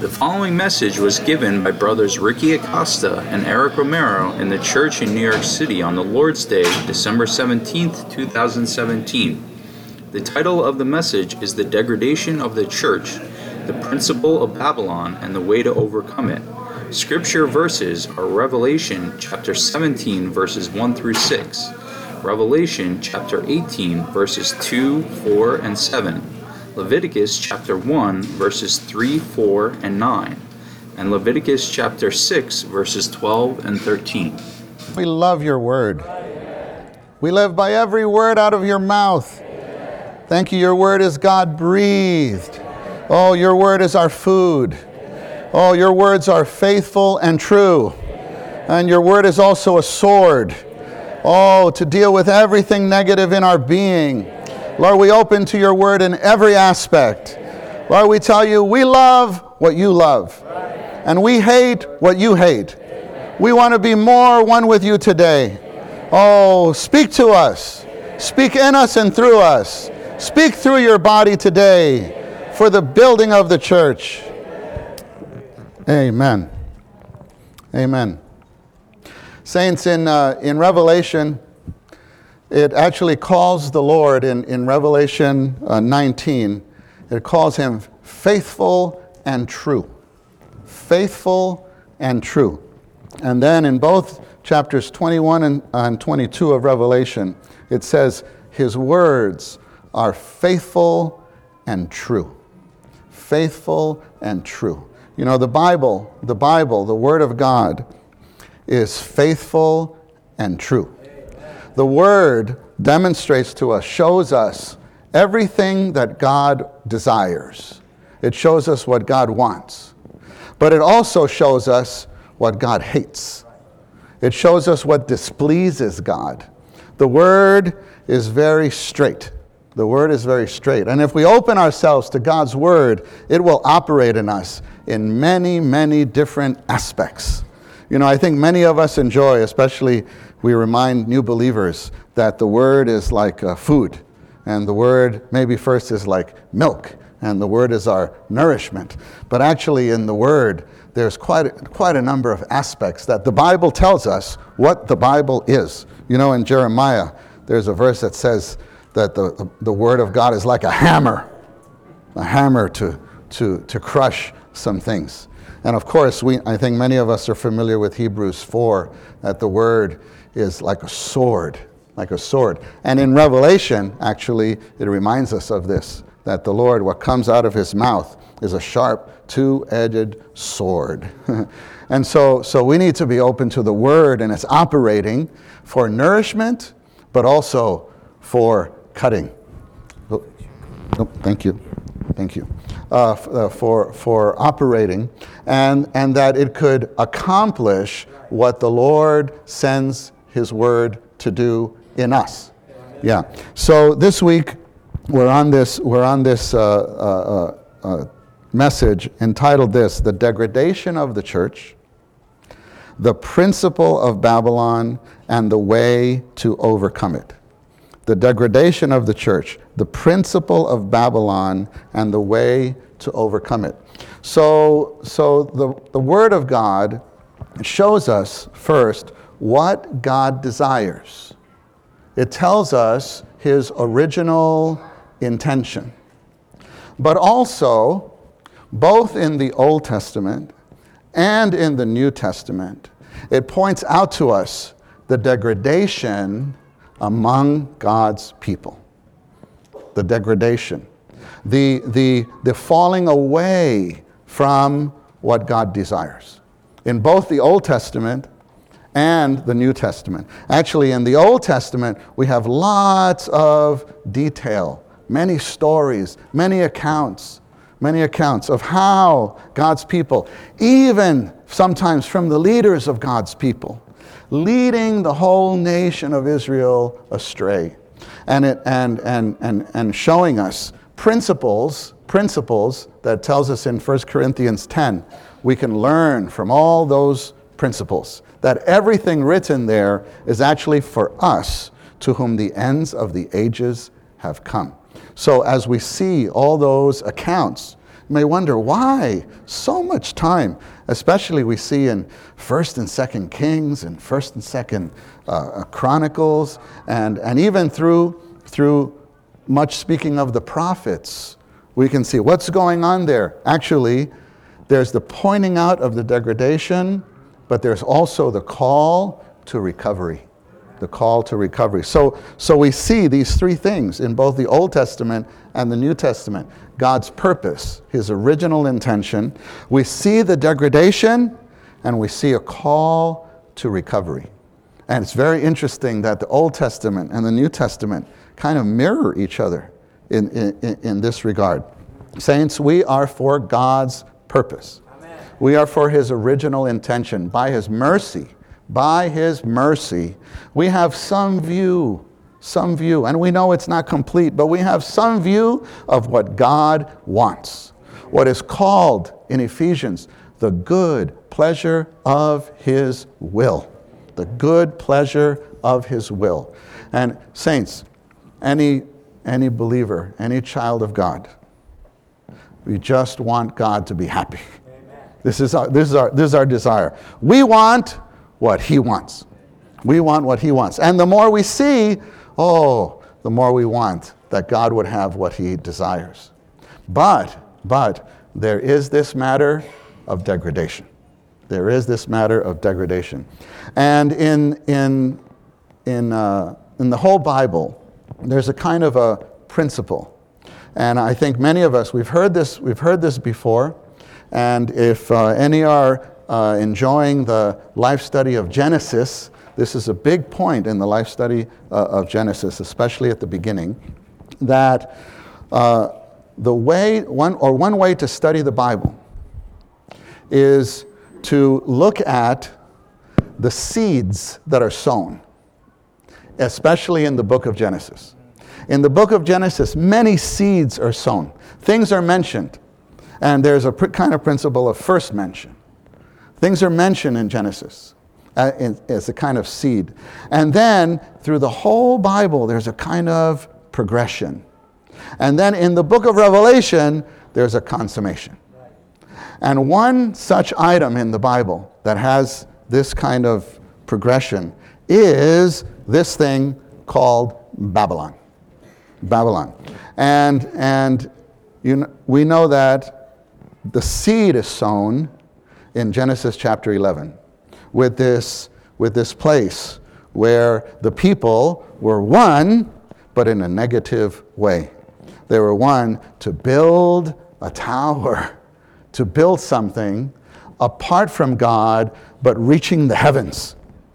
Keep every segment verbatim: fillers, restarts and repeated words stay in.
The following message was given by brothers Ricky Acosta and Eric Romero in the church in New York City on the Lord's Day, December seventeenth, two thousand seventeen. The title of the message is The Degradation of the Church, the Principle of Babylon and the Way to Overcome It. Scripture verses are Revelation chapter seventeen verses one through six, Revelation chapter eighteen verses two, four, and seven, Leviticus chapter one verses three, four, and nine, and Leviticus chapter six verses twelve and thirteen. We love your word. We live by every word out of your mouth. Thank you, your word is God-breathed. Oh, your word is our food. Oh, your words are faithful and true. And your word is also a sword. Oh, to deal with everything negative in our being. Lord, we open to your word in every aspect. Lord, we tell you, we love what you love. And we hate what you hate. We want to be more one with you today. Oh, speak to us. Speak in us and through us. Speak through your body today for the building of the church. Amen. Amen. Saints, in uh, in Revelation, it actually calls the Lord in, in Revelation uh, nineteen, it calls him faithful and true. Faithful and true. And then in both chapters twenty-one and, and twenty-two of Revelation, it says his words are faithful and true. Faithful and true. You know, the Bible, the Bible, the Word of God is faithful and true. The Word demonstrates to us, shows us everything that God desires. It shows us what God wants. But it also shows us what God hates. It shows us what displeases God. The Word is very straight. The Word is very straight. And if we open ourselves to God's Word, it will operate in us in many, many different aspects. You know, I think many of us enjoy, especially we remind new believers that the Word is like uh, food. And the Word maybe first is like milk. And the Word is our nourishment. But actually in the Word, there's quite a, quite a number of aspects that the Bible tells us what the Bible is. You know, in Jeremiah, there's a verse that says that the, the, the Word of God is like a hammer. A hammer to, to, to crush some things. And of course, we I think many of us are familiar with Hebrews four, that the Word is like a sword, like a sword. And in Revelation, actually, it reminds us of this, that the Lord, what comes out of his mouth is a sharp, two-edged sword. And so, so we need to be open to the Word, and it's operating for nourishment, but also for cutting. Oh, oh, thank you. Thank you. Uh, f- uh, for for operating, and, and that it could accomplish what the Lord sends his word to do in us. Yeah. So this week we're on this we're on this uh, uh, uh, message entitled this: The Degradation of the Church, the Principle of Babylon, and the Way to Overcome It. The degradation of the church, the principle of Babylon, and the way to overcome it. So, so the, the Word of God shows us first what God desires. It tells us his original intention. But also, both in the Old Testament and in the New Testament, it points out to us the degradation among God's people. The degradation. The, the, the falling away from what God desires. In both the Old Testament and the New Testament. Actually, in the Old Testament, we have lots of detail, many stories, many accounts, many accounts of how God's people, even sometimes from the leaders of God's people, leading the whole nation of Israel astray, and it, and and and and showing us principles principles that tells us in First Corinthians ten we can learn from all those principles, that everything written there is actually for us, to whom the ends of the ages have come. So as we see all those accounts may wonder, why so much time? Especially we see in First and Second Kings and First and Second uh, Chronicles, and, and even through, through much speaking of the prophets, we can see what's going on there. Actually, there's the pointing out of the degradation, but there's also the call to recovery. The call to recovery. So, so we see these three things in both the Old Testament and the New Testament. God's purpose, his original intention. We see the degradation, and we see a call to recovery. And it's very interesting that the Old Testament and the New Testament kind of mirror each other in, in, in this regard. Saints, we are for God's purpose. Amen. We are for his original intention. By his mercy, by his mercy, we have some view, some view, and we know it's not complete, but we have some view of what God wants. What is called in Ephesians, the good pleasure of his will. The good pleasure of his will. And saints, any, any believer, any child of God, we just want God to be happy. Amen. This is our, this is our, this is our desire. We want what he wants. We want what he wants. And the more we see, oh, the more we want that God would have what he desires. But, but, there is this matter of degradation. There is this matter of degradation. And in, in, in, uh, in the whole Bible, there's a kind of a principle. And I think many of us, we've heard this, we've heard this before. And if uh, any are Uh, enjoying the life study of Genesis, this is a big point in the life study uh, of Genesis, especially at the beginning, that uh, the way, one or one way to study the Bible is to look at the seeds that are sown, especially in the book of Genesis. In the book of Genesis, many seeds are sown. Things are mentioned, and there's a pr- kind of principle of first mention. Things are mentioned in Genesis uh, in, as a kind of seed. And then through the whole Bible, there's a kind of progression. And then in the book of Revelation, there's a consummation. And one such item in the Bible that has this kind of progression is this thing called Babylon. Babylon. And, and you know, we know that the seed is sown in Genesis chapter eleven, with this, with this place where the people were one, but in a negative way. They were one to build a tower, to build something apart from God, but reaching the heavens,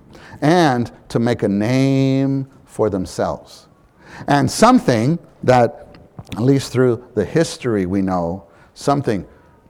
and to make a name for themselves. And something that, at least through the history we know, something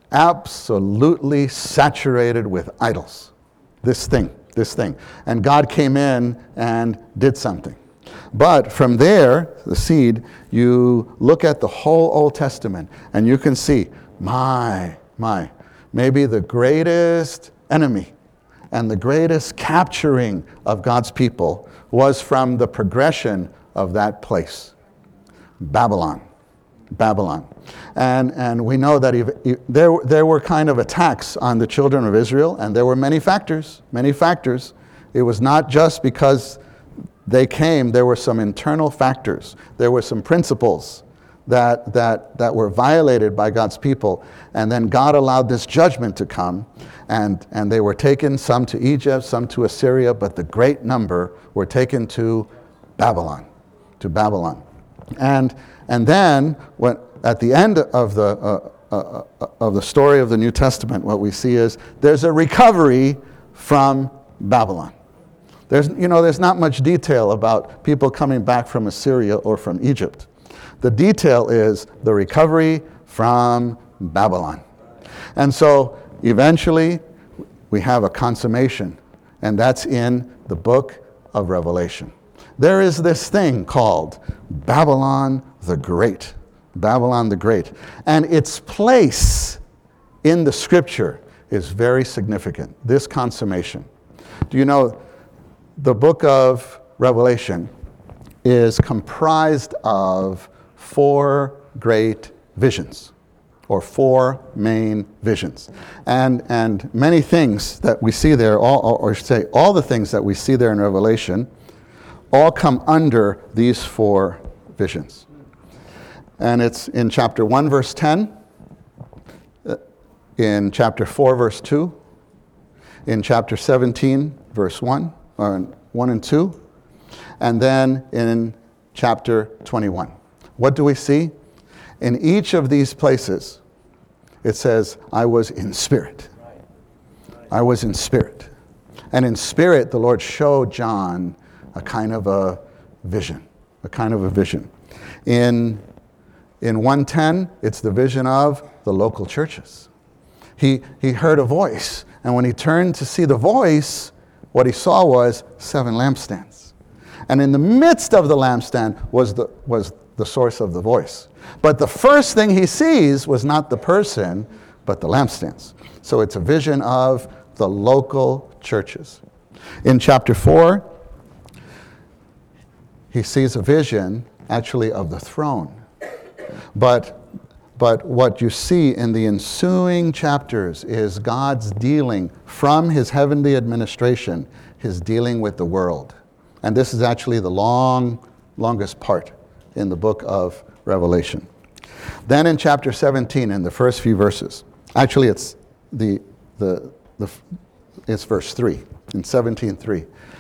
absolutely saturated with idols. This thing, this thing. And God came in and did something. But from there, the seed, you look at the whole Old Testament and you can see, my, my, maybe the greatest enemy and the greatest capturing of God's people was from the progression of that place, Babylon. Babylon. And, and we know that if, if, there, there were kind of attacks on the children of Israel, and there were many factors, many factors. It was not just because they came, there were some internal factors. There were some principles that, that, that were violated by God's people. And then God allowed this judgment to come, and, and they were taken, some to Egypt, some to Assyria, but the great number were taken to Babylon, to Babylon. And And then, when, at the end of the, uh, uh, uh, of the story of the New Testament, what we see is there's a recovery from Babylon. There's, you know, there's not much detail about people coming back from Assyria or from Egypt. The detail is the recovery from Babylon. And so, eventually, we have a consummation, and that's in the book of Revelation. There is this thing called Babylon the Great. Babylon the Great. And its place in the scripture is very significant, this consummation. Do you know, the book of Revelation is comprised of four great visions. or four main visions. And, and many things that we see there, all, or I should say, all the things that we see there in Revelation, all come under these four visions. And it's in chapter one, verse ten, in chapter four, verse two, in chapter seventeen, verse one, or one and two, and then in chapter twenty-one. What do we see? In each of these places, it says, I was in spirit. I was in spirit. And in spirit, the Lord showed John a kind of a vision, a kind of a vision. In, in one ten, it's the vision of the local churches. He, he heard a voice, and when he turned to see the voice, what he saw was seven lampstands. And in the midst of the lampstand was the, was the source of the voice. But the first thing he sees was not the person, but the lampstands. So it's a vision of the local churches. In chapter four, he sees a vision actually of the throne. But, but what you see in the ensuing chapters is God's dealing from his heavenly administration, his dealing with the world. And this is actually the long, longest part in the book of Revelation. Then in chapter seventeen, in the first few verses, actually it's the the the it's verse three, in seventeen three.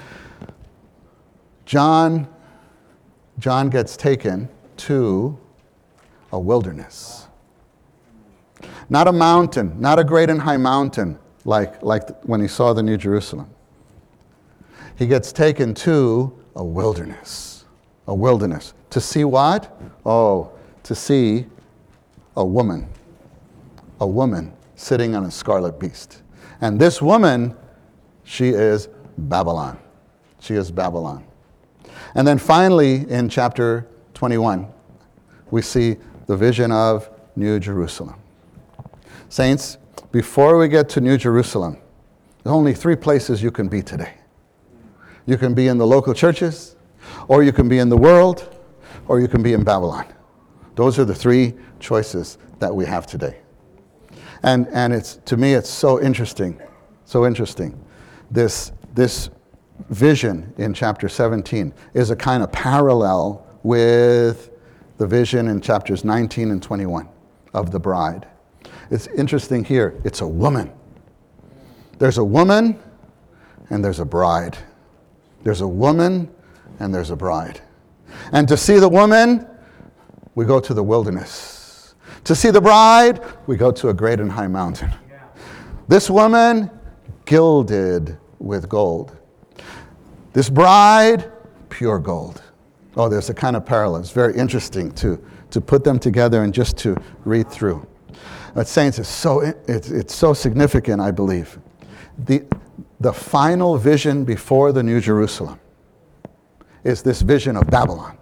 John John gets taken to a wilderness. Not a mountain, not a great and high mountain like, like when he saw the New Jerusalem. He gets taken to a wilderness. A wilderness. To see what? Oh, to see a woman. A woman sitting on a scarlet beast. And this woman, she is Babylon. She is Babylon. And then finally, in chapter twenty-one, we see the vision of New Jerusalem. Saints, before we get to New Jerusalem, there's only three places you can be today. You can be in the local churches, or you can be in the world, or you can be in Babylon. Those are the three choices that we have today. And and it's to me it's so interesting, so interesting. This this vision in chapter seventeen is a kind of parallel with the vision in chapters nineteen and twenty-one of the bride. It's interesting here, it's a woman. There's a woman and there's a bride. There's a woman and there's a bride. And to see the woman, we go to the wilderness. To see the bride, we go to a great and high mountain. This woman, gilded with gold. This bride, pure gold. Oh, there's a kind of parallel. It's very interesting to, to put them together and just to read through. But saints, it's so, it's, it's so significant, I believe. The, the final vision before the New Jerusalem is this vision of Babylon.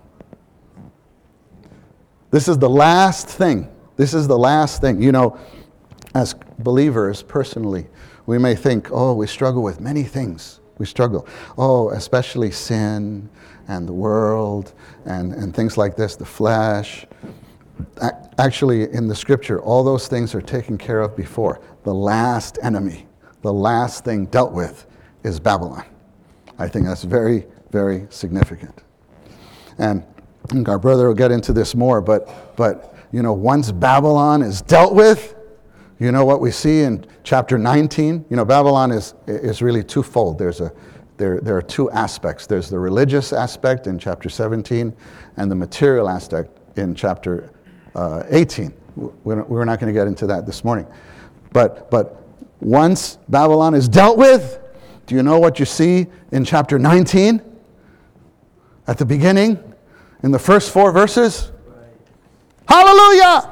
This is the last thing. This is the last thing. You know, as believers, personally, we may think, oh, we struggle with many things. We struggle. Oh, especially sin and the world and, and things like this, the flesh. Actually, in the scripture, all those things are taken care of before. The last enemy, the last thing dealt with is Babylon. I think that's very, very significant. And I think our brother will get into this more, but, but you know, once Babylon is dealt with, you know what we see in chapter nineteen? You know, Babylon is is really twofold. There's a there there are two aspects. There's the religious aspect in chapter seventeen, and the material aspect in chapter uh, eighteen. We're, we're not going to get into that this morning. But but once Babylon is dealt with, do you know what you see in chapter nineteen? At the beginning, in the first four verses? Hallelujah!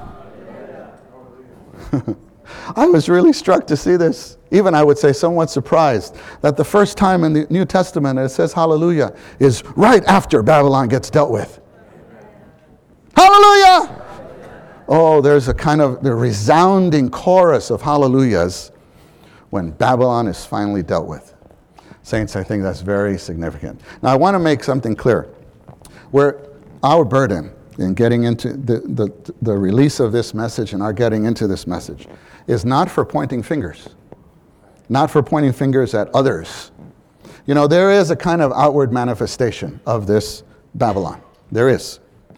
I was really struck to see this. Even I would say somewhat surprised that the first time in the New Testament it says hallelujah is right after Babylon gets dealt with. Hallelujah! Oh, there's a kind of the resounding chorus of hallelujahs when Babylon is finally dealt with. Saints, I think that's very significant. Now I want to make something clear. Where our burden, in getting into the, the, the release of this message and our getting into this message is not for pointing fingers, not for pointing fingers at others. You know, there is a kind of outward manifestation of this Babylon. There is.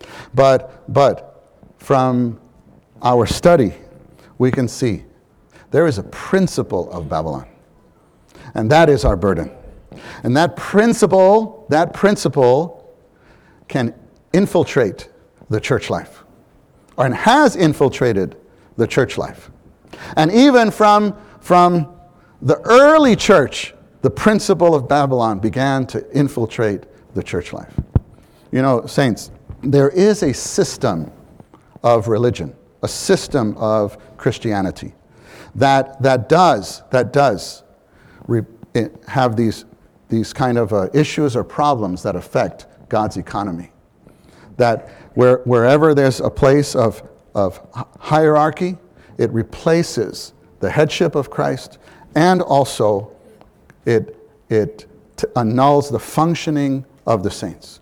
But, but from our study, we can see there is a principle of Babylon. And that is our burden. And that principle, that principle can infiltrate the church life, and has infiltrated the church life. And even from, from the early church, the principle of Babylon began to infiltrate the church life. You know, saints, there is a system of religion, a system of Christianity that, that does, that does re, have these, these kind of uh, issues or problems that affect God's economy. That where, wherever there's a place of, of hierarchy, it replaces the headship of Christ, and also it, it t- annuls the functioning of the saints.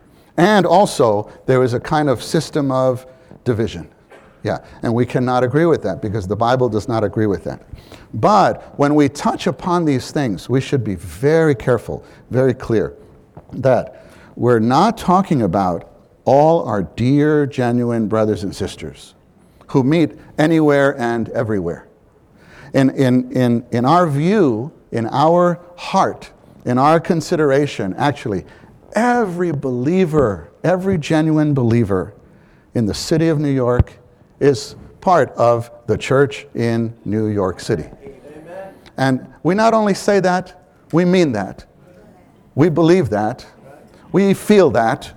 And also, there is a kind of system of division. Yeah, and we cannot agree with that because the Bible does not agree with that. But when we touch upon these things, we should be very careful, very clear, that we're not talking about all our dear, genuine brothers and sisters who meet anywhere and everywhere. In, in, in, in our view, in our heart, in our consideration, actually, every believer, every genuine believer in the city of New York is part of the church in New York City. Amen. And we not only say that, we mean that. We believe that. We feel that.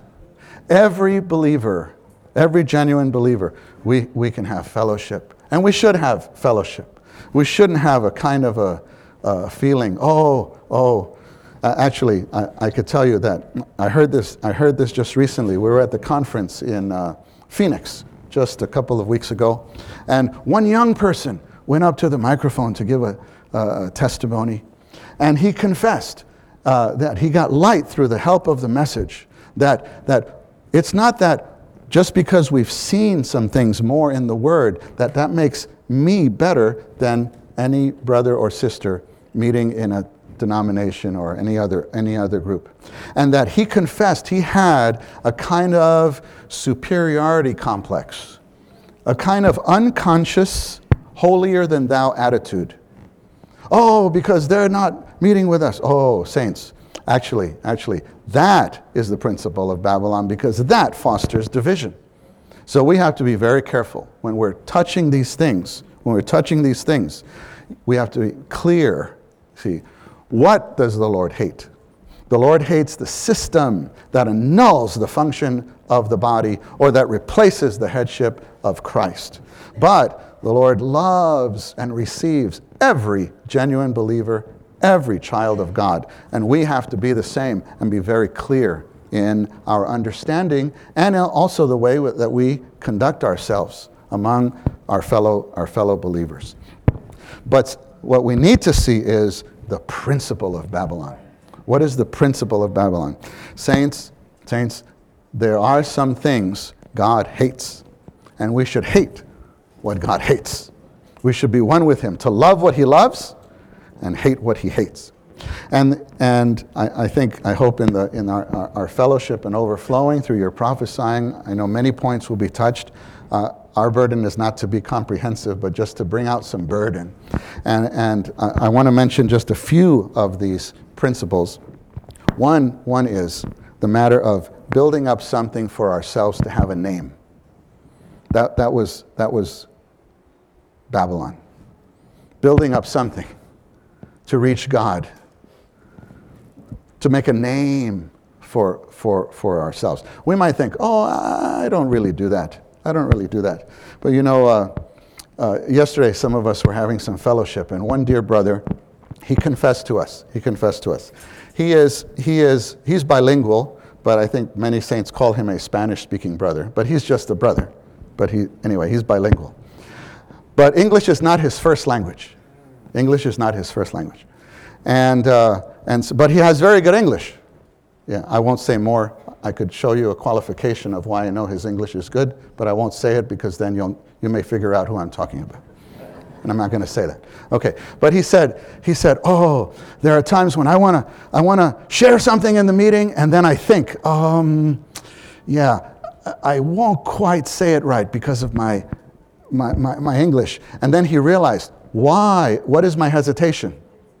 Every believer, every genuine believer, we, we can have fellowship. And we should have fellowship. We shouldn't have a kind of a, a feeling, oh, oh. Uh, actually, I, I could tell you that I heard this, I heard this just recently. We were at the conference in uh, Phoenix just a couple of weeks ago. And one young person went up to the microphone to give a, a testimony. And he confessed uh, that he got light through the help of the message. That, that it's not that just because we've seen some things more in the Word, that that makes me better than any brother or sister meeting in a denomination or any other any other group. And that he confessed he had a kind of superiority complex, a kind of unconscious, holier than thou attitude. Oh, because they're not meeting with us. Oh, saints, actually, actually, that is the principle of Babylon, because that fosters division. So we have to be very careful when we're touching these things. When we're touching these things, we have to be clear. See, what does the Lord hate? The Lord hates the system that annuls the function of the body or that replaces the headship of Christ. But the Lord loves and receives every genuine believer, every child of God. And we have to be the same and be very clear in our understanding and also the way that we conduct ourselves among our fellow, our fellow believers. But what we need to see is the principle of Babylon. What is the principle of Babylon? Saints, saints, there are some things God hates, and we should hate what God hates. We should be one with Him, to love what He loves and hate what He hates. And and I, I think, I hope in the in our, our, our fellowship and overflowing through your prophesying, I know many points will be touched. Uh, Our burden is not to be comprehensive, but just to bring out some burden. And, and I, I want to mention just a few of these principles. One, one is the matter of building up something for ourselves to have a name. That, that, was, that was Babylon. Building up something to reach God, to make a name for, for, for ourselves. We might think, oh, I don't really do that. I don't really do that. But you know, uh, uh, yesterday some of us were having some fellowship, and one dear brother, he confessed to us. He confessed to us. He is, he is, he's bilingual, but I think many saints call him a Spanish-speaking brother. But he's just a brother. But he, anyway, he's bilingual. But English is not his first language. English is not his first language. And, uh, and so, but he has very good English. Yeah, I won't say more I could show you a qualification of why I know his English is good, but I won't say it because then you'll, you may figure out who I'm talking about. And I'm not going to say that. Okay, but he said, he said, oh, there are times when I want to I want to share something in the meeting, and then I think, um, yeah, I won't quite say it right because of my, my, my, my English. And then he realized, why? What is my hesitation?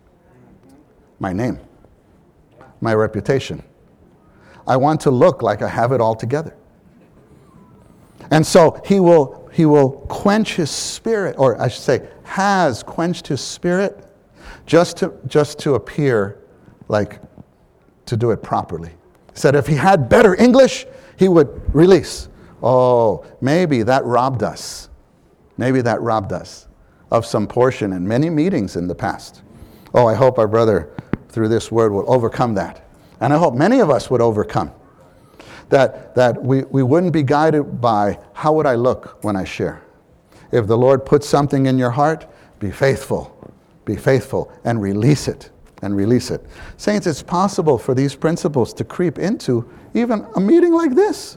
My name, my reputation. I want to look like I have it all together. And so he will he will quench his spirit, or I should say, has quenched his spirit just to just to appear like to do it properly. He said if he had better English, he would release. Oh, maybe that robbed us. Maybe that robbed us of some portion in many meetings in the past. Oh, I hope our brother through this word will overcome that. And I hope many of us would overcome. That, that we, we wouldn't be guided by how would I look when I share. If the Lord puts something in your heart, be faithful. Be faithful and release it. And release it. Saints, it's possible for these principles to creep into even a meeting like this.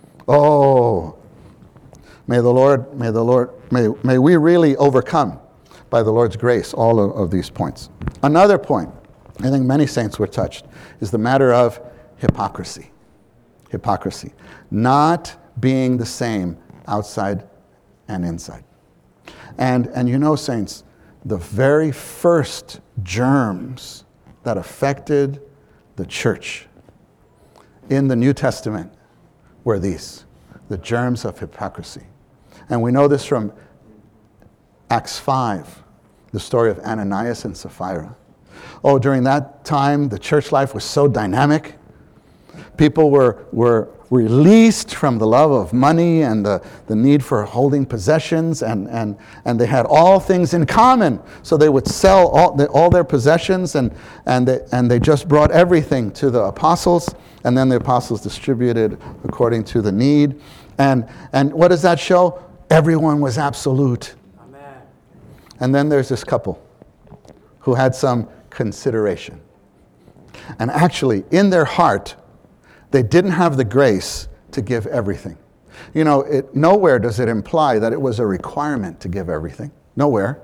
Oh, may the Lord, may the Lord, may, may we really overcome by the Lord's grace all of, of these points. Another point, I think many saints were touched, is the matter of hypocrisy. Hypocrisy. Not being the same outside and inside. And, and you know, saints, the very first germs that affected the church in the New Testament were these, the germs of hypocrisy. And we know this from Acts five, the story of Ananias and Sapphira. Oh, during that time, the church life was so dynamic. People were, were released from the love of money and the, the need for holding possessions, and, and, and they had all things in common. So they would sell all, the, all their possessions, and, and, they, and they just brought everything to the apostles, and then the apostles distributed according to the need. And, and what does that show? Everyone was absolute. Amen. And then there's this couple who had some consideration. And actually, in their heart, they didn't have the grace to give everything. You know, it, nowhere does it imply that it was a requirement to give everything. Nowhere.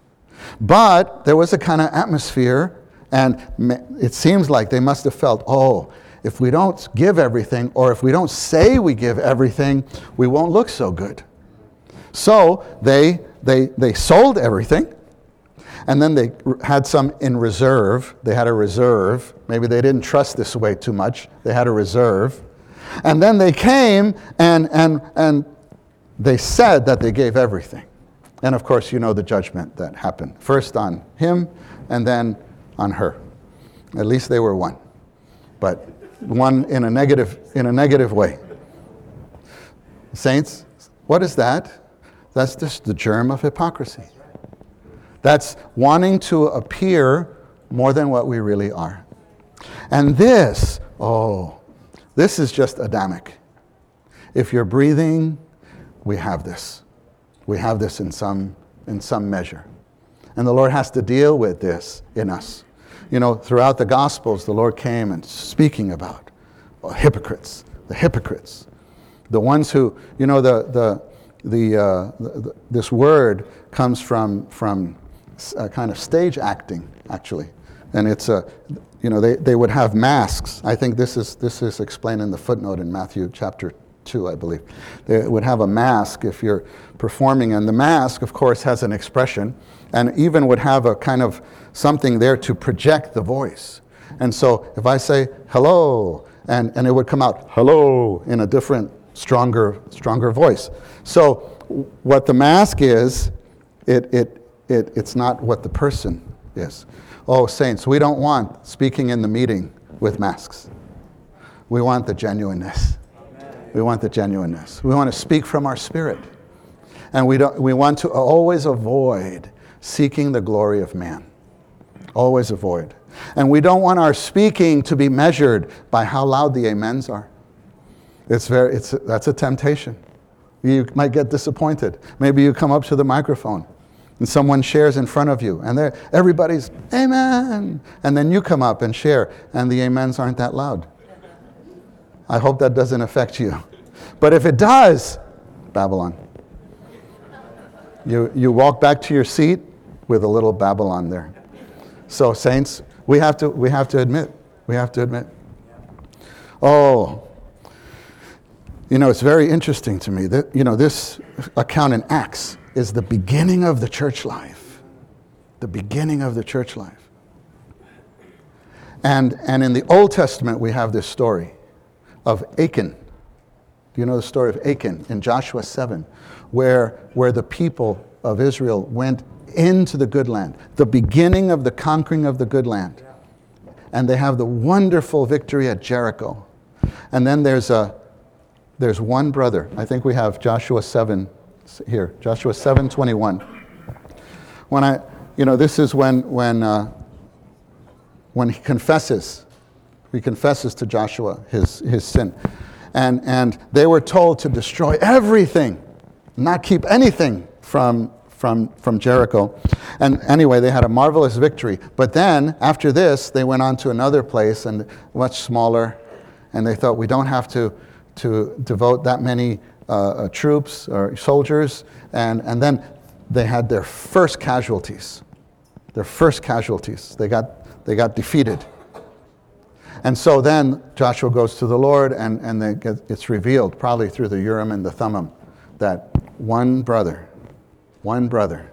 But there was a kind of atmosphere, and it seems like they must have felt, oh, if we don't give everything, or if we don't say we give everything, we won't look so good. So they they they sold everything. And then they had some in reserve. They had a reserve. Maybe they didn't trust this way too much. They had a reserve. And then they came and, and, and they said that they gave everything. And of course, you know the judgment that happened. First on him and then on her. At least they were one. But one in a negative, in a negative way. Saints, what is that? That's just the germ of hypocrisy. That's wanting to appear more than what we really are. And this, oh, this is just Adamic. If you're breathing, we have this. We have this in some, in some measure. And the Lord has to deal with this in us. You know, throughout the Gospels, the Lord came and speaking about well, hypocrites, the hypocrites. The ones who, you know, the, the, the, uh, the this word comes from, from a kind of stage acting, actually. And it's a, you know, they, they would have masks. I think this is this is explained in the footnote in Matthew chapter two, I believe. They would have a mask if you're performing, and the mask, of course, has an expression, and even would have a kind of something there to project the voice. And so if I say hello, and, and it would come out hello in a different, stronger, stronger voice. So what the mask is, it it It, it's not what the person is. Oh, saints, we don't want speaking in the meeting with masks. We want the genuineness. Amen. We want the genuineness. We want to speak from our spirit. And we don't. We want to always avoid seeking the glory of man. Always avoid. And we don't want our speaking to be measured by how loud the amens are. It's very. It's that's a temptation. You might get disappointed. Maybe you come up to the microphone and someone shares in front of you, and everybody's, amen. And then you come up and share, and the amens aren't that loud. I hope that doesn't affect you. But if it does, Babylon. You, you walk back to your seat with a little Babylon there. So saints, we have to, we have to admit, we have to admit. Oh, you know, it's very interesting to me that, you know, this account in Acts is the beginning of the church life. The beginning of the church life. And, and in the Old Testament, we have this story of Achan. Do you know the story of Achan in Joshua seven, where, where the people of Israel went into the good land, the beginning of the conquering of the good land. And they have the wonderful victory at Jericho. And then there's a there's one brother. I think we have Joshua seven here, Joshua seven twenty-one. When I, you know, this is when when uh, when he confesses, he confesses to Joshua his his sin, and and they were told to destroy everything, not keep anything from from from Jericho. And anyway, they had a marvelous victory. But then after this, they went on to another place and much smaller, and they thought we don't have to to devote that many uh, uh, troops or soldiers, and and then they had their first casualties, their first casualties. They got they got defeated, and so then Joshua goes to the Lord, and and they get, it's revealed probably through the Urim and the Thummim that one brother, one brother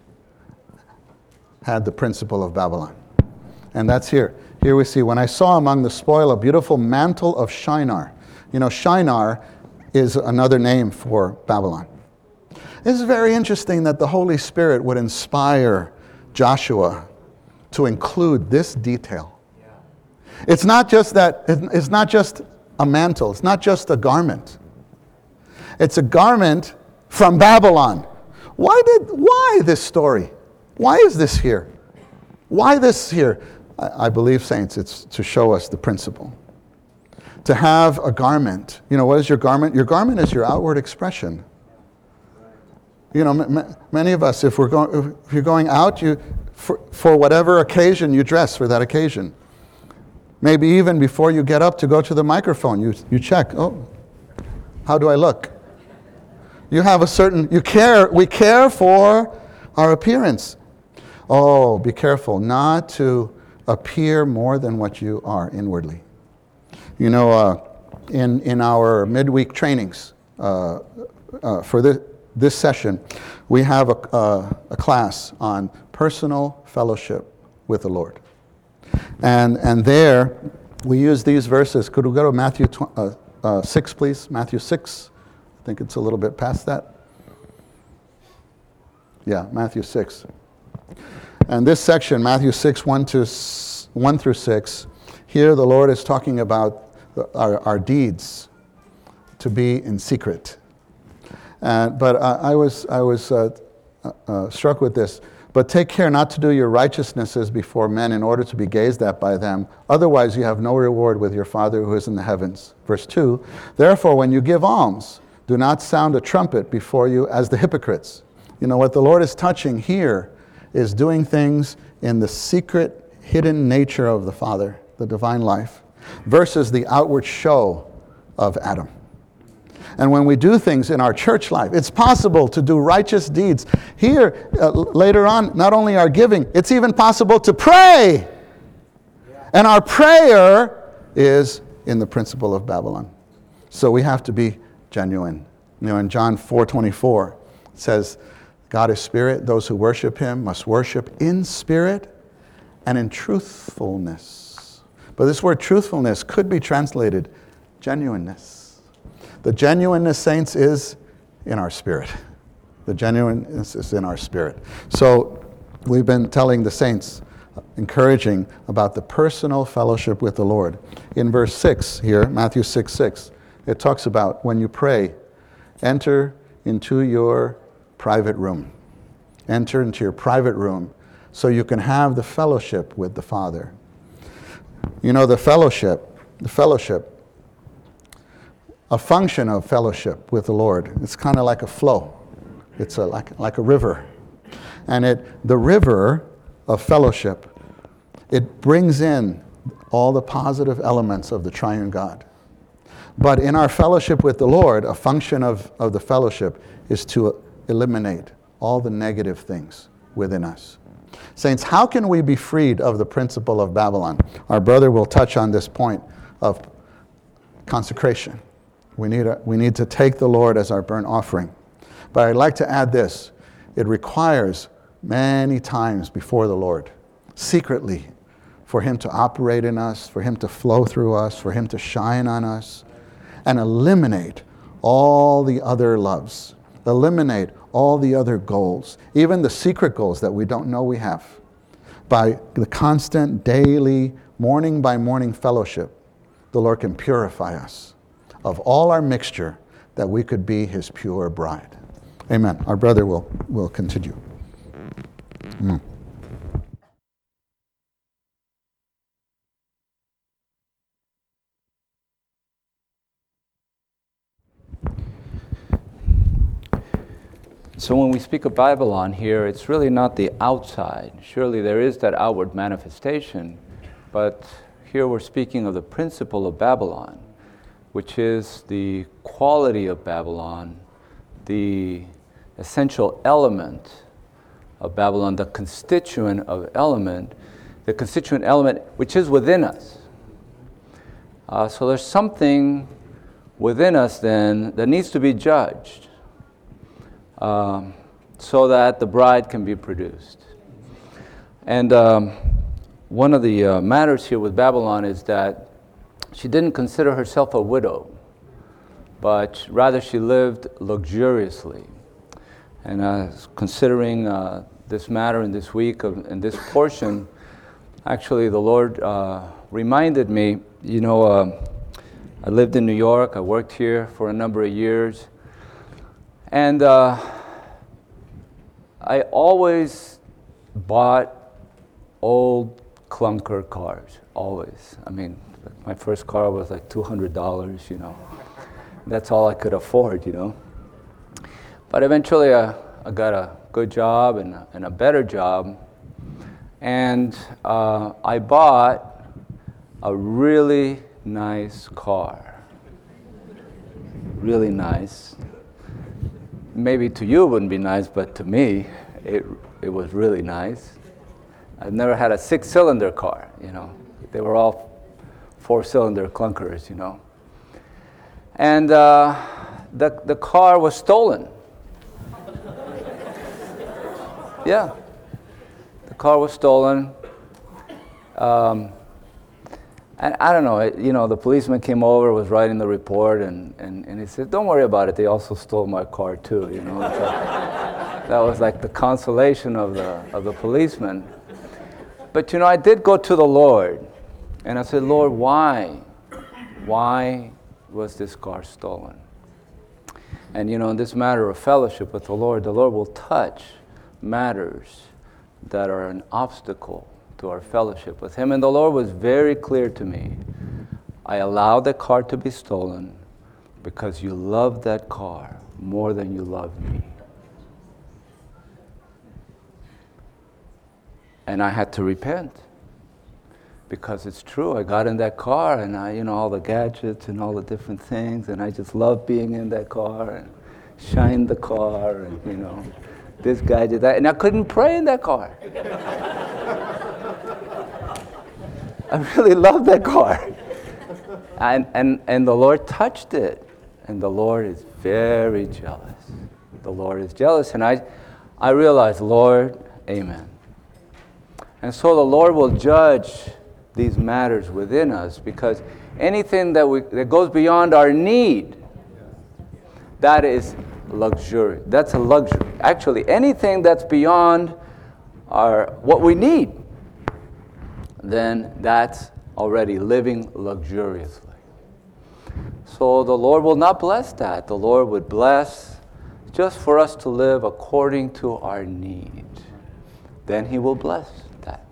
had the principle of Babylon, and that's here. Here we see, when I saw among the spoil a beautiful mantle of Shinar. You know, Shinar is another name for Babylon. It's very interesting that the Holy Spirit would inspire Joshua to include this detail. Yeah. It's not just that, it's not just a mantle, it's not just a garment. It's a garment from Babylon. Why did, why this story? Why is this here? Why this here? I, I believe, saints, it's to show us the principle. To have a garment. You know, what is your garment? Your garment is your outward expression. You know, m- m- many of us, if we're going, if you're going out, you for, for whatever occasion, you dress for that occasion. Maybe even before you get up to go to the microphone, you you check. Oh, how do I look? You have a certain. You care. We care for our appearance. Oh, be careful not to appear more than what you are inwardly. You know, uh, in, in our midweek trainings uh, uh, for this, this session, we have a, uh, a class on personal fellowship with the Lord. And, and there, we use these verses. Could we go to Matthew tw- uh, uh, six, please? Matthew six. I think it's a little bit past that. Yeah, Matthew six. And this section, Matthew six, one, to, one through six, here the Lord is talking about Our, our deeds to be in secret. Uh, but I, I was, I was uh, uh, struck with this. But take care not to do your righteousnesses before men in order to be gazed at by them. Otherwise you have no reward with your Father who is in the heavens. Verse two, therefore when you give alms, do not sound a trumpet before you as the hypocrites. You know, what the Lord is touching here is doing things in the secret, hidden nature of the Father, the divine life, versus the outward show of Adam. And when we do things in our church life, it's possible to do righteous deeds. Here, uh, later on, not only our giving, it's even possible to pray. And our prayer is in the principle of Babylon. So we have to be genuine. You know, in John four twenty-four, it says, God is spirit. Those who worship him must worship in spirit and in truthfulness. But this word truthfulness could be translated genuineness. The genuineness, saints, is in our spirit. The genuineness is in our spirit. So we've been telling the saints, encouraging about the personal fellowship with the Lord. In verse six here, Matthew six six, it talks about when you pray, enter into your private room. Enter into your private room so you can have the fellowship with the Father. You know, the fellowship, the fellowship, a function of fellowship with the Lord, it's kind of like a flow. It's a, like, like a river. And it, the river of fellowship, it brings in all the positive elements of the triune God. But in our fellowship with the Lord, a function of, of the fellowship is to eliminate all the negative things within us. Saints, how can we be freed of the principle of Babylon? Our brother will touch on this point of consecration. We need, a, we need to take the Lord as our burnt offering. But I'd like to add this. It requires many times before the Lord, secretly, for Him to operate in us, for Him to flow through us, for Him to shine on us, and eliminate all the other loves. Eliminate all the other goals, even the secret goals that we don't know we have. By the constant, daily, morning by morning fellowship, the Lord can purify us of all our mixture that we could be His pure bride. Amen. Our brother will, will continue. Mm. So when we speak of Babylon here, it's really not the outside. Surely there is that outward manifestation, but here we're speaking of the principle of Babylon, which is the quality of Babylon, the essential element of Babylon, the constituent of element, the constituent element which is within us. Uh, so there's something within us then that needs to be judged. Um, so that the bride can be produced. And um, one of the uh, matters here with Babylon is that she didn't consider herself a widow, but rather she lived luxuriously. And uh, considering uh, this matter in this week, of, in this portion, actually the Lord uh, reminded me, you know, uh, I lived in New York, I worked here for a number of years, and uh, I always bought old clunker cars, always. I mean, my first car was like two hundred dollars, you know. That's all I could afford, you know. But eventually I, I got a good job and a, and a better job. And uh, I bought a really nice car. Really nice. Maybe to you it wouldn't be nice, but to me, it it was really nice. I've never had a six-cylinder car, you know. They were all four-cylinder clunkers, you know. And uh, the the car was stolen. Yeah, the car was stolen. Um, And I don't know, it, you know, the policeman came over, was writing the report, and, and, and he said, don't worry about it, they also stole my car too, you know. So that was like the consolation of the of the policeman. But you know, I did go to the Lord, and I said, Lord, why? Why was this car stolen? And you know, in this matter of fellowship with the Lord, the Lord will touch matters that are an obstacle to our fellowship with Him. And the Lord was very clear to me. I allowed the car to be stolen because you love that car more than you love me. And I had to repent. Because it's true, I got in that car and I, you know, all the gadgets and all the different things, and I just love being in that car and shine the car and, you know, this guy did that. And I couldn't pray in that car. I really loved that car. And, and, and the Lord touched it. And the Lord is very jealous. The Lord is jealous. And I, I realized, Lord, amen. And so the Lord will judge these matters within us, because anything that, we, that goes beyond our need, that is luxury. That's a luxury. Actually, anything that's beyond our what we need, then that's already living luxuriously. So the Lord will not bless that. The Lord would bless just for us to live according to our need. Then He will bless that.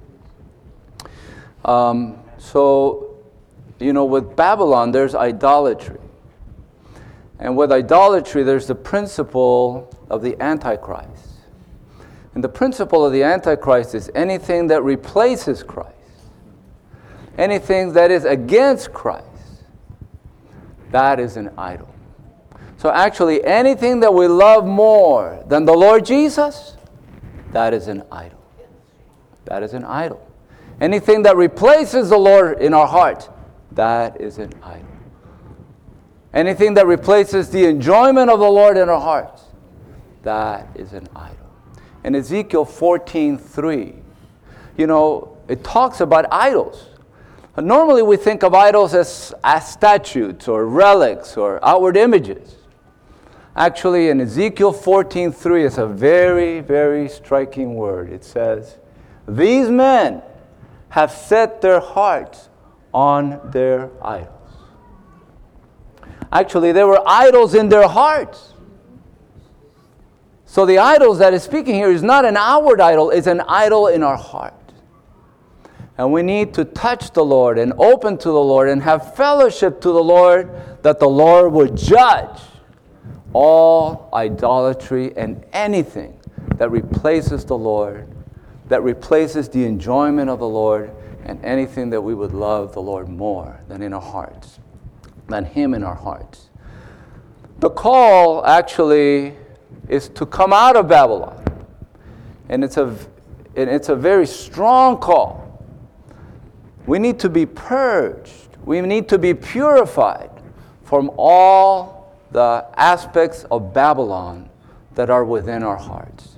Um, so, you know, with Babylon, there's idolatry. And with idolatry, there's the principle of the Antichrist. And the principle of the Antichrist is anything that replaces Christ. Anything that is against Christ. that is an idol. So actually, anything that we love more than the Lord Jesus, that is an idol. That is an idol. Anything that replaces the Lord in our heart, that is an idol. Anything that replaces the enjoyment of the Lord in our hearts, that is an idol. In Ezekiel fourteen three, you know, it talks about idols. Normally we think of idols as, as statues or relics or outward images. Actually, in Ezekiel fourteen three, it's a very, very striking word. It says, "These men have set their hearts on their idols." Actually, there were idols in their hearts. So the idols that is speaking here is not an outward idol, it's an idol in our heart. And we need to touch the Lord and open to the Lord and have fellowship to the Lord, that the Lord would judge all idolatry and anything that replaces the Lord, that replaces the enjoyment of the Lord, and anything that we would love the Lord more than in our hearts, than Him in our hearts. The call actually is to come out of Babylon. And it's a, and it's a very strong call. We need to be purged. We need to be purified from all the aspects of Babylon that are within our hearts.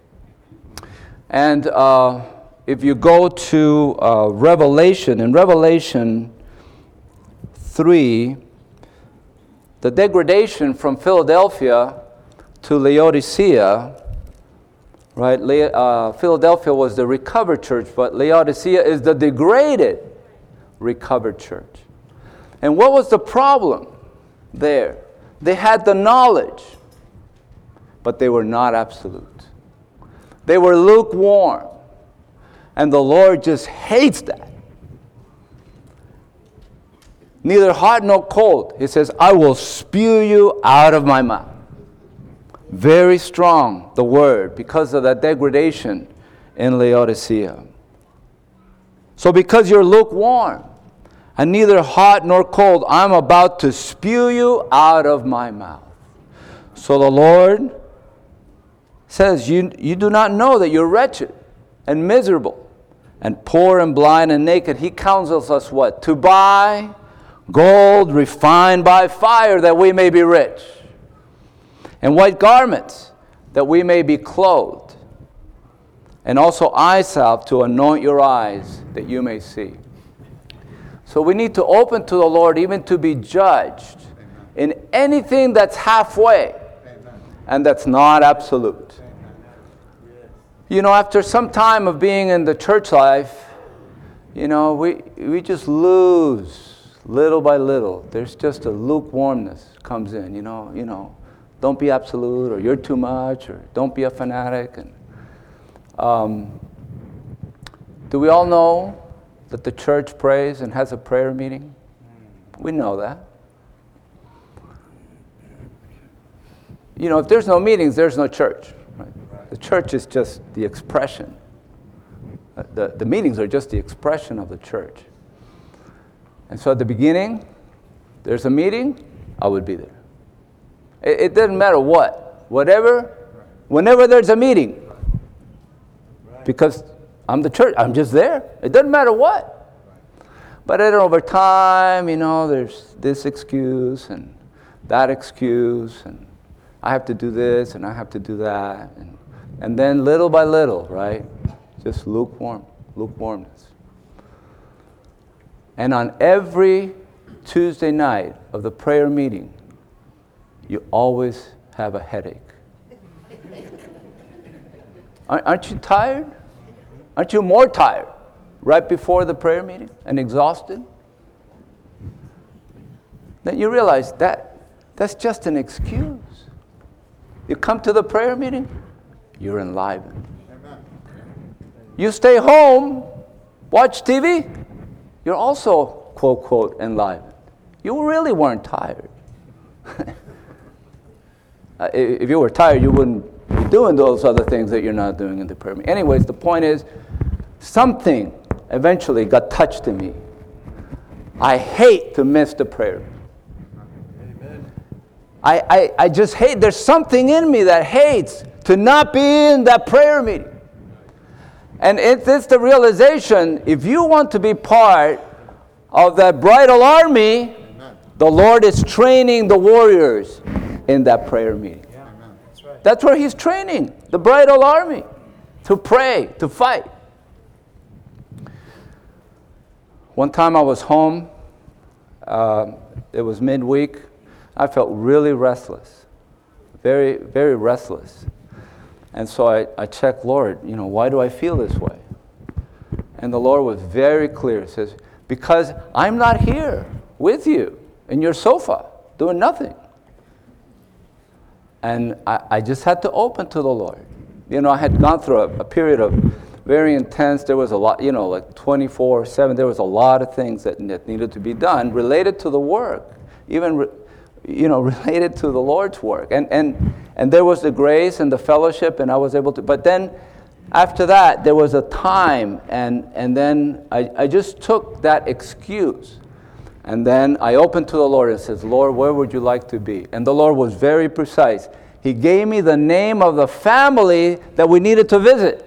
And uh, if you go to uh, Revelation, in Revelation three, the degradation from Philadelphia to Laodicea, right? Le- uh, Philadelphia was the recovered church, but Laodicea is the degraded recovered church. And what was the problem there? They had the knowledge, but they were not absolute. They were lukewarm. And the Lord just hates that. Neither hot nor cold. He says, "I will spew you out of my mouth." Very strong, the word, because of that degradation in Laodicea. So because you're lukewarm and neither hot nor cold, I'm about to spew you out of my mouth. So the Lord says, you, you do not know that you're wretched and miserable and poor and blind and naked. He counsels us what? To buy gold refined by fire, that we may be rich, and white garments, that we may be clothed, and also eye salve to anoint your eyes, that you may see. So we need to open to the Lord, even to be judged in anything that's halfway and that's not absolute. You know, after some time of being in the church life, you know, we we just lose little by little. There's just a lukewarmness comes in, you know, you know. Don't be absolute, or you're too much, or don't be a fanatic. And um, do we all know that the church prays and has a prayer meeting? We know that. You know, if there's no meetings, there's no church. Right? The church is just the expression. The, the meetings are just the expression of the church. And so at the beginning, there's a meeting, I would be there. It, it doesn't matter what. Whatever, whenever there's a meeting. Because I'm the church, I'm just there. It doesn't matter what. But then over time, you know, there's this excuse and that excuse, and I have to do this and I have to do that. And, and then little by little, right, just lukewarm, lukewarmness. And on every Tuesday night of the prayer meeting, you always have a headache. Aren't you tired? Aren't you more tired right before the prayer meeting and exhausted? Then you realize that that's just an excuse. You come to the prayer meeting, you're enlivened. You stay home, watch T V, you're also, quote, quote, enlivened. You really weren't tired. uh, if you were tired, you wouldn't be doing those other things that you're not doing in the prayer meeting. Anyways, the point is, something eventually got touched in me. I hate to miss the prayer. I, I, I just hate, there's something in me that hates to not be in that prayer meeting. And it's, it's the realization, if you want to be part of that bridal army, Amen. The Lord is training the warriors in that prayer meeting. Yeah. That's right. That's where He's training the bridal army to pray, to fight. One time I was home, uh, it was midweek. I felt really restless, very, very restless. And so I, I checked, Lord, you know, why do I feel this way? And the Lord was very clear. He says, because I'm not here with you in your sofa, doing nothing. And I, I just had to open to the Lord. You know, I had gone through a, a period of very intense, there was a lot, you know, like twenty-four seven, there was a lot of things that, that needed to be done related to the work, even, re, you know, related to the Lord's work. And, and, and there was the grace and the fellowship, and I was able to, but then after that, there was a time, and, and then I, I just took that excuse. And then I opened to the Lord and says, Lord, where would you like to be? And the Lord was very precise. He gave me the name of the family that we needed to visit.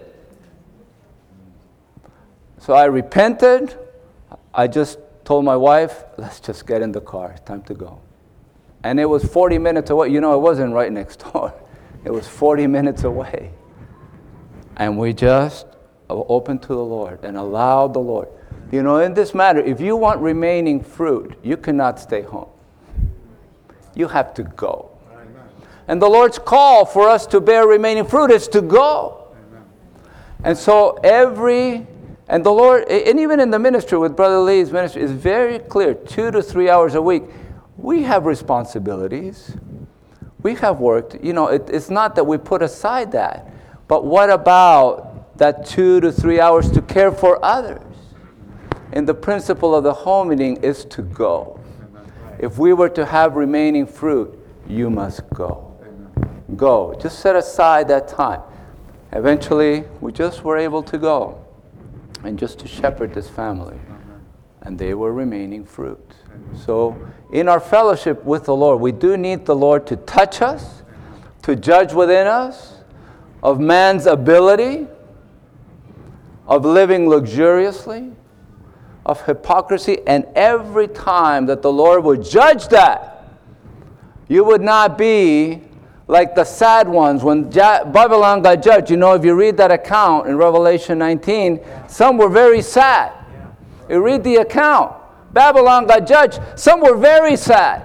So I repented. I just told my wife, let's just get in the car. It's time to go. And it was forty minutes away. You know, it wasn't right next door. It was forty minutes away. And we just opened to the Lord and allowed the Lord. You know, in this matter, if you want remaining fruit, you cannot stay home. You have to go. And the Lord's call for us to bear remaining fruit is to go. And so every, and the Lord, and even in the ministry with Brother Lee's ministry, is very clear, two to three hours a week. We have responsibilities. We have work. You know, it, it's not that we put aside that. But what about that two to three hours to care for others? And the principle of the home meeting is to go. If we were to have remaining fruit, you must go. Go. Just set aside that time. Eventually, we just were able to go and just to shepherd this family. And they were remaining fruit. So in our fellowship with the Lord, we do need the Lord to touch us, to judge within us, of man's ability, of living luxuriously, of hypocrisy, and every time that the Lord would judge that, you would not be like the sad ones when ja- Babylon got judged. You know, if you read that account in Revelation nineteen, some were very sad. You read the account. Babylon got judged. Some were very sad.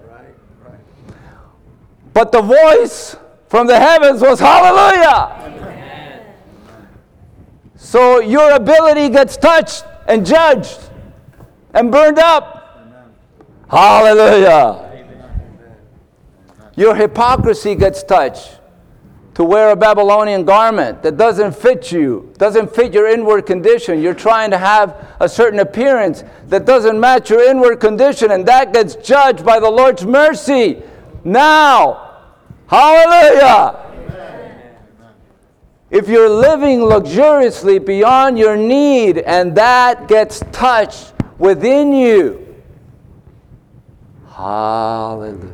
But the voice from the heavens was hallelujah. Amen. So your ability gets touched and judged and burned up. Amen. Hallelujah. Amen. Your hypocrisy gets touched to wear a Babylonian garment that doesn't fit you, doesn't fit your inward condition. You're trying to have a certain appearance that doesn't match your inward condition, and that gets judged by the Lord's mercy. Now, hallelujah. Amen. If you're living luxuriously beyond your need and that gets touched within you, hallelujah.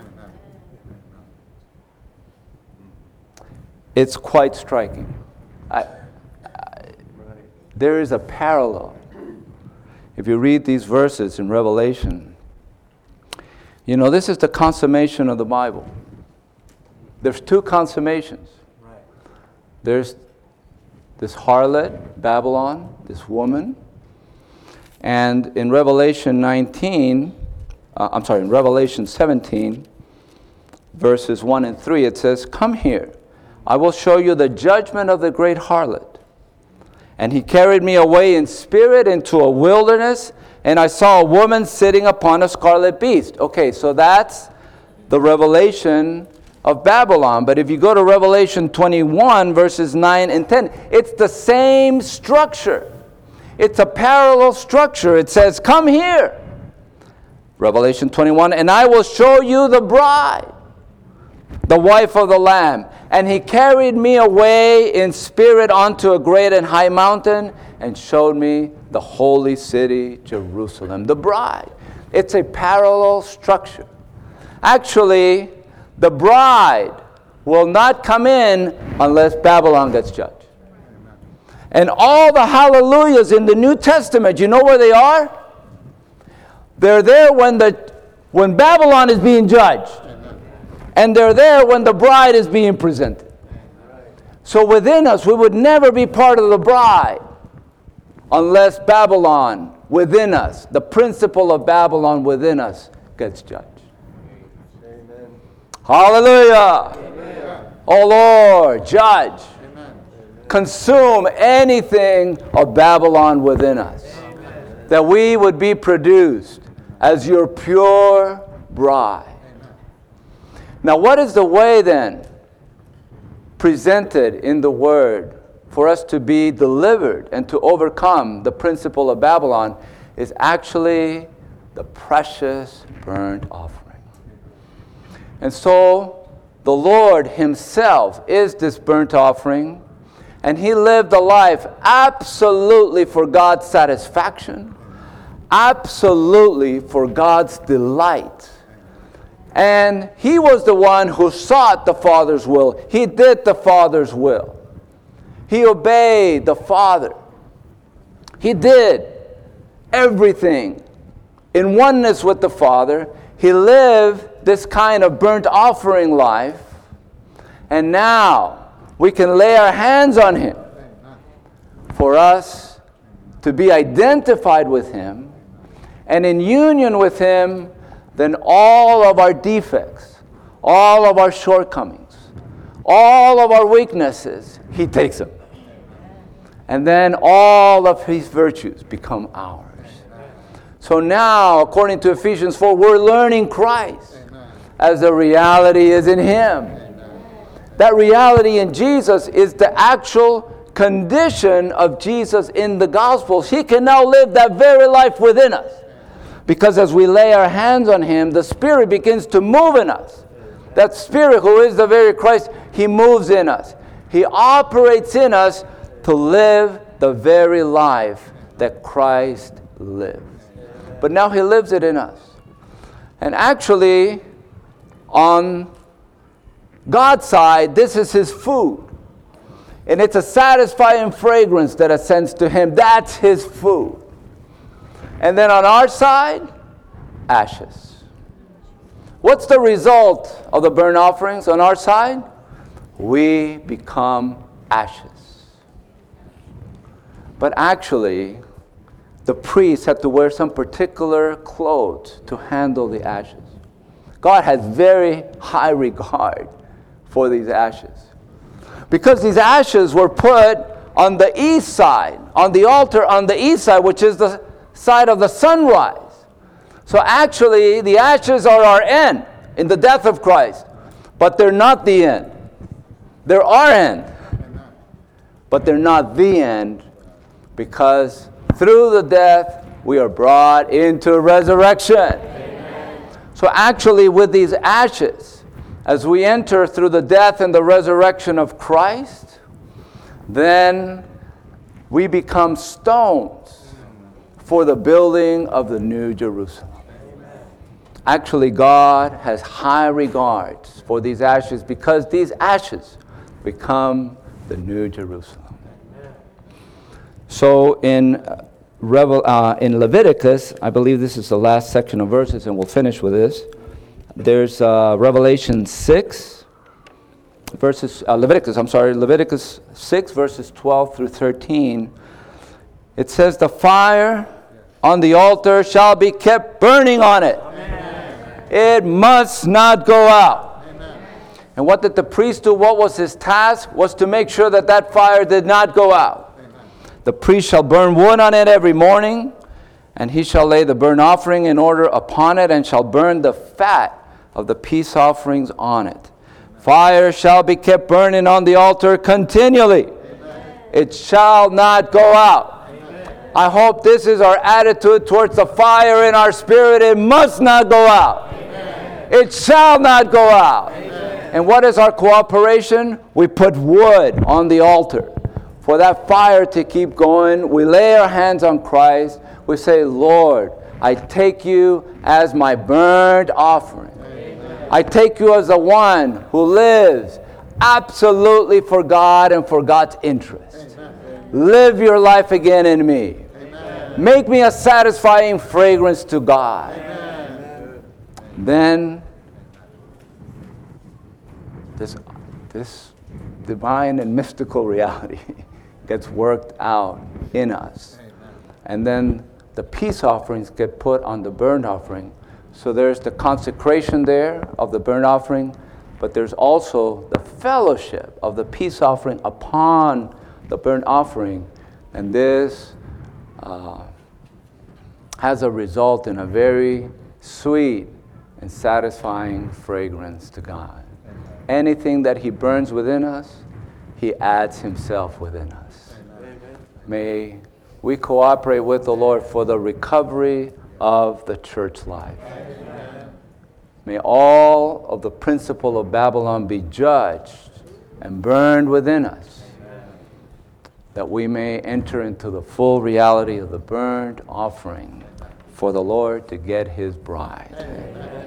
It's quite striking. I, I, there is a parallel. If you read these verses in Revelation, you know, this is the consummation of the Bible. There's two consummations. Right. There's this harlot, Babylon, this woman. And in Revelation nineteen, uh, I'm sorry, in Revelation seventeen, verses one and three, it says, "Come here, I will show you the judgment of the great harlot. And he carried me away in spirit into a wilderness, and I saw a woman sitting upon a scarlet beast." Okay, so that's the revelation of Babylon. But if you go to Revelation twenty-one, verses nine and ten, it's the same structure. It's a parallel structure. It says, "Come here." Revelation twenty-one, "And I will show you the bride, the wife of the Lamb. And he carried me away in spirit onto a great and high mountain and showed me the holy city, Jerusalem," the bride. It's a parallel structure. Actually, the bride will not come in unless Babylon gets judged. And all the hallelujahs in the New Testament, you know where they are? They're there when the when Babylon is being judged. And they're there when the bride is being presented. So within us, we would never be part of the bride unless Babylon within us, the principle of Babylon within us, gets judged. Amen. Hallelujah. Amen. Oh Lord, judge. Amen. Consume anything of Babylon within us. Amen. That we would be produced as your pure bride. Amen. Now, what is the way then presented in the Word for us to be delivered and to overcome the principle of Babylon? Is actually the precious burnt offering. And so the Lord himself is this burnt offering, and he lived a life absolutely for God's satisfaction, absolutely for God's delight. And he was the one who sought the Father's will. He did the Father's will. He obeyed the Father. He did everything in oneness with the Father. He lived this kind of burnt offering life. And now we can lay our hands on him for us to be identified with him. And in union with him, then all of our defects, all of our shortcomings, all of our weaknesses, he takes them. And then all of his virtues become ours. So now, according to Ephesians four, we're learning Christ. Amen. As the reality is in him. Amen. That reality in Jesus is the actual condition of Jesus in the Gospels. He can now live that very life within us. Because as we lay our hands on him, the Spirit begins to move in us. That Spirit who is the very Christ, he moves in us. He operates in us to live the very life that Christ lived. But now he lives it in us. And actually, on God's side, this is his food. And it's a satisfying fragrance that ascends to him. That's his food. And then on our side, ashes. What's the result of the burnt offerings on our side? We become ashes. But actually, the priests had to wear some particular clothes to handle the ashes. God has very high regard for these ashes. Because these ashes were put on the east side, on the altar on the east side, which is the side of the sunrise. So actually, the ashes are our end in the death of Christ. But they're not the end. They're our end. But they're not the end, because through the death, we are brought into resurrection. Amen. So actually, with these ashes, as we enter through the death and the resurrection of Christ, then we become stones for the building of the New Jerusalem. Actually, God has high regards for these ashes, because these ashes become the New Jerusalem. So in uh, Revel, uh, in Leviticus, I believe this is the last section of verses, and we'll finish with this. There's uh, Revelation six, verses, uh, Leviticus, I'm sorry, Leviticus six, verses twelve through thirteen. It says, the fire on the altar shall be kept burning on it. Amen. It must not go out. Amen. And what did the priest do? What was his task? Was to make sure that that fire did not go out. The priest shall burn wood on it every morning, and he shall lay the burnt offering in order upon it, and shall burn the fat of the peace offerings on it. Fire shall be kept burning on the altar continually. Amen. It shall not go out. Amen. I hope this is our attitude towards the fire in our spirit. It must not go out. Amen. It shall not go out. Amen. And what is our cooperation? We put wood on the altar for that fire to keep going. We lay our hands on Christ. We say, Lord, I take you as my burnt offering. Amen. I take you as the one who lives absolutely for God and for God's interest. Live your life again in me. Make me a satisfying fragrance to God. Then this, this divine and mystical reality gets worked out in us. And then the peace offerings get put on the burnt offering. So there's the consecration there of the burnt offering, but there's also the fellowship of the peace offering upon the burnt offering. And this uh, has a result in a very sweet and satisfying fragrance to God. Anything that He burns within us, He adds Himself within us. Amen. May we cooperate with the Lord for the recovery of the church life. Amen. May all of the principle of Babylon be judged and burned within us, that we may enter into the full reality of the burnt offering for the Lord to get His bride. Amen.